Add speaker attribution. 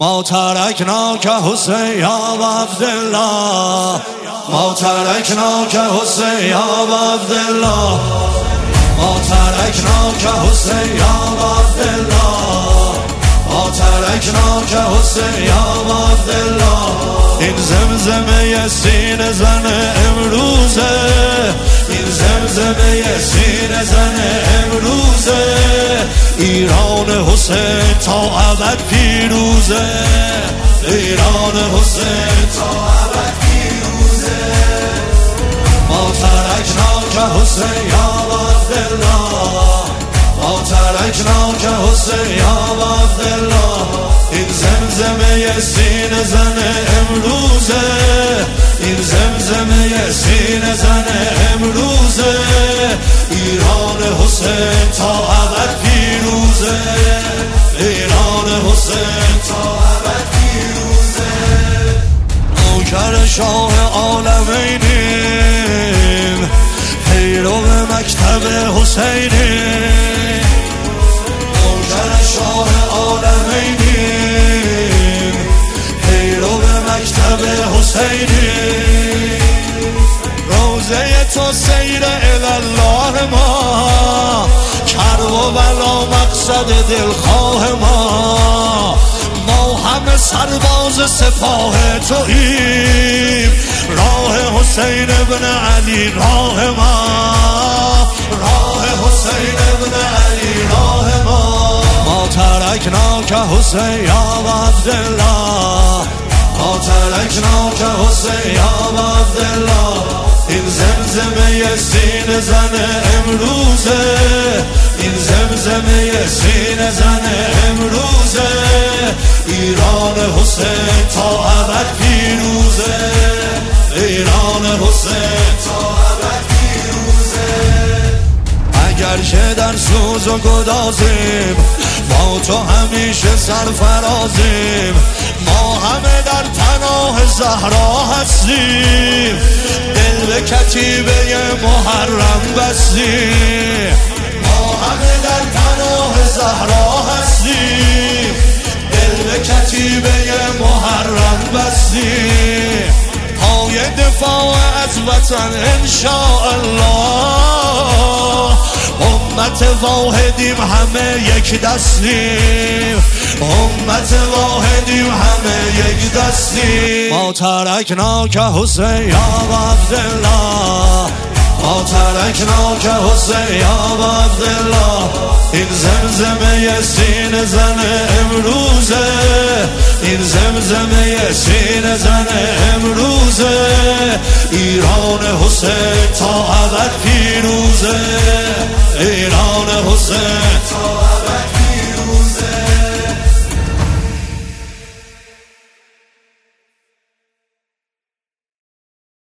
Speaker 1: ما ترکناک حسین یا عبدالله، ما ترکناک حسین یا عبدالله، ما ترکناک حسین یا عبدالله، ما ترکناک حسین یا عبدالله. این زمزمه سینه زن امروزه، این زمزمه سینه زن امروزه. ایران حسین تا ابد پیروزه، ایران حسین تا ابد پیروزه. ما ترکناک حسین یا عبدالله، ما ترکناک حسین یا عبدالله. این زمزمه سینه زن امروزه، این زمزمه سینه زن امروزه. ایران حسین تا ابد پیروزه، ایران حسین تا ابد پیروزه. نوکر شاه عالمینیم، پیرو مکتب حسینیم. نوکر شاه عالمینیم، پیرو مکتب حسینیم. روزه تو سیر الله ما، کرب و بلا مقصد دلخواه ما. ما همه سرباز سپاه توییم، راه حسین ابن علی راه ما، راه حسین ابن علی راه ما. ما ترکناک حسین یا عبدالله، ما ترکناک حسین یا عبدالله. این زمزمه سینه زن امروزه، این زمزمه سینه زن امروزه. ایران حسین تا ابد پیروزه، ایران حسین تا ابد پیروزه. اگر که در سوز و گدازیم، با تو همیشه سرفرازیم. ما همه در پناه زهرا هستیم، دل به کتیبه محرم بستیم. ما همه در پناه زهرا هستیم، دل به کتیبه محرم بستیم. پای دفاع از وطن انشاءالله، امت واحدیم همه یک دستیم، امت واحدیم همه یک دستیم. ما ترکناک حسین یا عبدالله، ما ترکناک حسین یا عبدالله. این زمزمه سینه زن امروزه، این زمزمه سینه زن امروزه. ایران حسین تا ابد پیروزه، ایران حسین تا ابد